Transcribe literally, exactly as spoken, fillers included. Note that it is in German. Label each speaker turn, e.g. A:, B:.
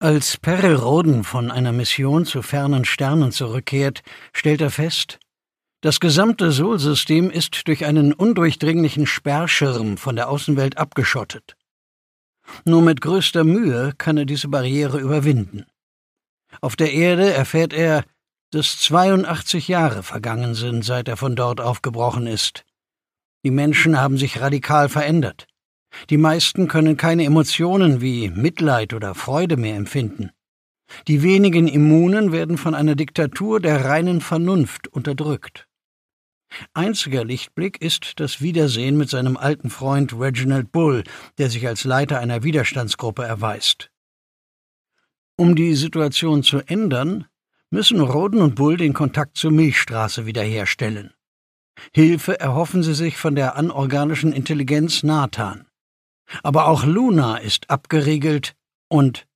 A: Als Perry Rhodan von einer Mission zu fernen Sternen zurückkehrt, stellt er fest, das gesamte Sol-System ist durch einen undurchdringlichen Sperrschirm von der Außenwelt abgeschottet. Nur mit größter Mühe kann er diese Barriere überwinden. Auf der Erde erfährt er, dass zweiundachtzig Jahre vergangen sind, seit er von dort aufgebrochen ist. Die Menschen haben sich radikal verändert. Die meisten können keine Emotionen wie Mitleid oder Freude mehr empfinden. Die wenigen Immunen werden von einer Diktatur der reinen Vernunft unterdrückt. Einziger Lichtblick ist das Wiedersehen mit seinem alten Freund Reginald Bull, der sich als Leiter einer Widerstandsgruppe erweist. Um die Situation zu ändern, müssen Rhodan und Bull den Kontakt zur Milchstraße wiederherstellen. Hilfe erhoffen sie sich von der anorganischen Intelligenz Nathan. Aber auch Luna ist abgeriegelt und